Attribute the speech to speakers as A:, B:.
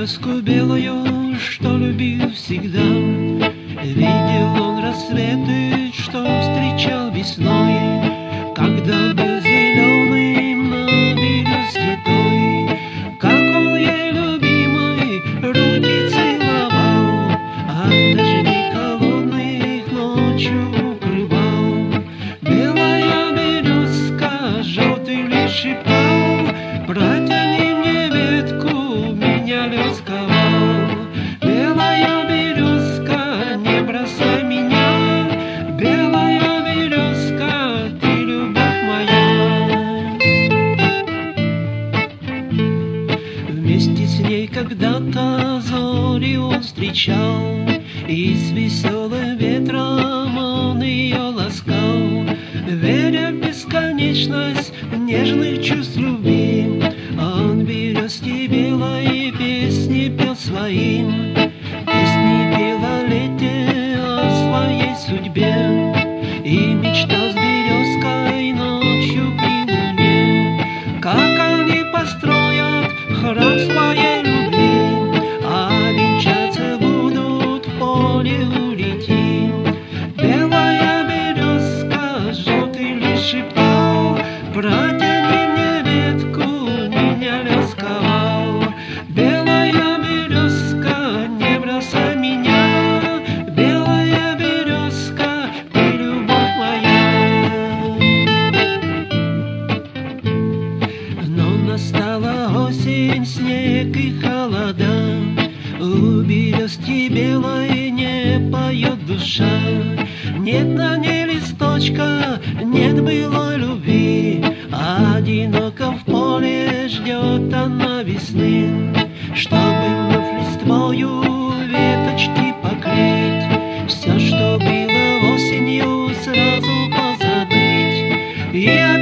A: березку белую, что любил всегда. Видел он рассветы, что встречал весной, когда был зеленым на березке той. Как он ей, любимой, руки целовал, от дождей холодных ночью укрывал. Белая березка, желтый лист шептал: протяни мне ветку, меня лес ковал. Белая березка, не бросай меня, белая березка, ты любовь моя. Вместе с ней когда-то зори он встречал, и с веселым ветром он ее ласкал. Веря в бесконечность нежных чувств любви, он березке белой песни пел своим. Песни пел о лете, о своей судьбе, и мечтал с березкой ночью при луне, как они построят храм своей любви, а венчаться будут в поле у реки. Белая березка, желтый лист шептал: протяни мне ветку, меня лес ковал. Белая березка, не бросай меня, белая березка, ты любовь моя. Но настала осень, снег и холода, у березки белой не поет душа. Нет на ней листочка, нет былой любви, одиноко в поле ждет она весны, чтобы вновь листвою веточки покрыть, все, что было осенью, сразу позабыть.